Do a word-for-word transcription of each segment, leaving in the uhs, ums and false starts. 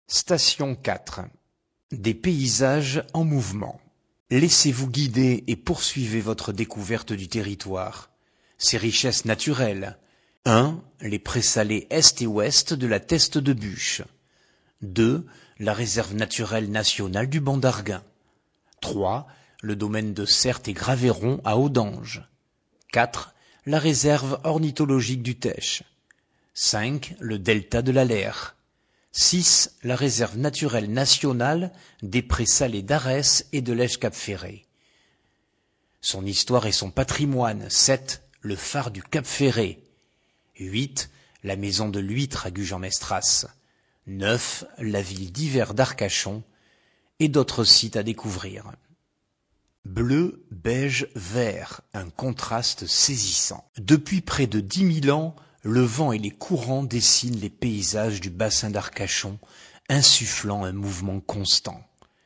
Station quatre. Des paysages en mouvement. Laissez-vous guider et poursuivez votre découverte du territoire. Ses richesses naturelles. un. Les présalés est et ouest de la Teste de Buch. deux. La réserve naturelle nationale du Banc d'Arguin. trois. Le domaine de Certes et Graveyron à Audange. quatre. La réserve ornithologique du Tech. cinq. Le delta de l'Aller. six. La réserve naturelle nationale des prés salés d'Arès et de l'Esch-Cap-Ferré. Son histoire et son patrimoine. sept. Le phare du Cap-Ferré. huit. La maison de l'huître à Gujan-Mestras. neuf. La ville d'hiver d'Arcachon et d'autres sites à découvrir. Bleu, beige, vert, un contraste saisissant. Depuis près de dix mille ans, le vent et les courants dessinent les paysages du bassin d'Arcachon, insufflant un mouvement constant.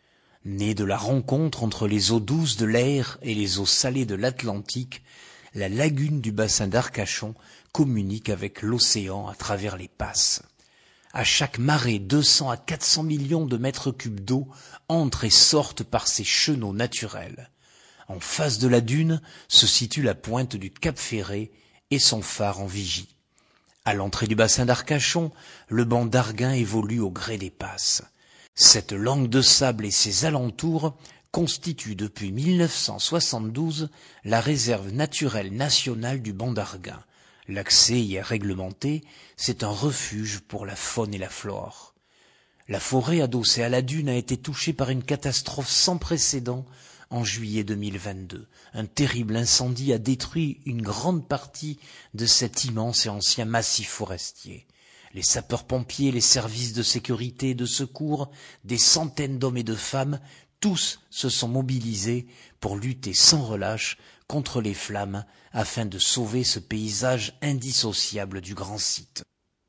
Né de la rencontre entre les eaux douces de l'Aire et les eaux salées de l'Atlantique, la lagune du bassin d'Arcachon communique avec l'océan à travers les passes. À chaque marée, deux cents à quatre cents millions de mètres cubes d'eau entrent et sortent par ces chenaux naturels. En face de la dune se situe la pointe du Cap-Ferré et son phare en vigie. À l'entrée du bassin d'Arcachon, le banc d'Arguin évolue au gré des passes. Cette langue de sable et ses alentours constituent depuis mille neuf cent soixante-douze la réserve naturelle nationale du Banc d'Arguin. L'accès y est réglementé, c'est un refuge pour la faune et la flore. La forêt adossée à la dune a été touchée par une catastrophe sans précédent en juillet deux mille vingt-deux. Un terrible incendie a détruit une grande partie de cet immense et ancien massif forestier. Les sapeurs-pompiers, les services de sécurité et de secours, des centaines d'hommes et de femmes, tous se sont mobilisés pour lutter sans relâche contre les flammes afin de sauver ce paysage indissociable du grand site.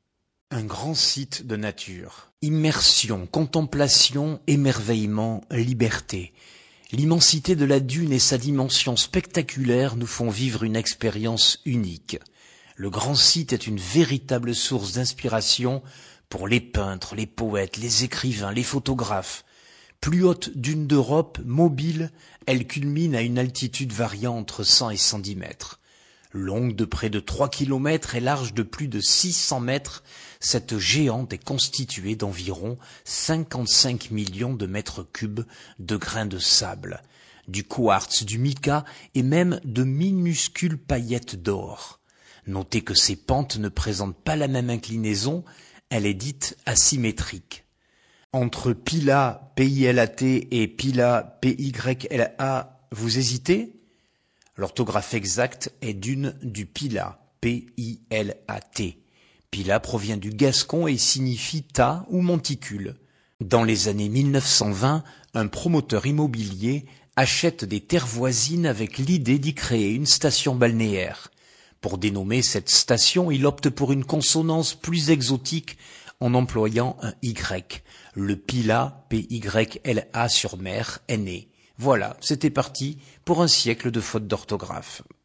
Un grand site de nature. Immersion, contemplation, émerveillement, liberté. L'immensité de la dune et sa dimension spectaculaire nous font vivre une expérience unique. Le grand site est une véritable source d'inspiration pour les peintres, les poètes, les écrivains, les photographes. Plus haute dune d'Europe, mobile, elle culmine à une altitude variant entre cent et cent dix mètres. Longue de près de trois kilomètres et large de plus de six cents mètres, cette géante est constituée d'environ cinquante-cinq millions de mètres cubes de grains de sable, du quartz, du mica et même de minuscules paillettes d'or. Notez que ces pentes ne présentent pas la même inclinaison, elle est dite asymétrique. Entre Pila, P I L A T et Pila, P Y L A, vous hésitez? L'orthographe exacte est dune du Pila, P I L A T. Pila provient du gascon et signifie tas ou monticule. Dans les années mille neuf cent vingt, un promoteur immobilier achète des terres voisines avec l'idée d'y créer une station balnéaire. Pour dénommer cette station, il opte pour une consonance plus exotique en employant un Y. Le Pila, P Y L A sur mer, est né. Voilà, c'était parti pour un siècle de fautes d'orthographe.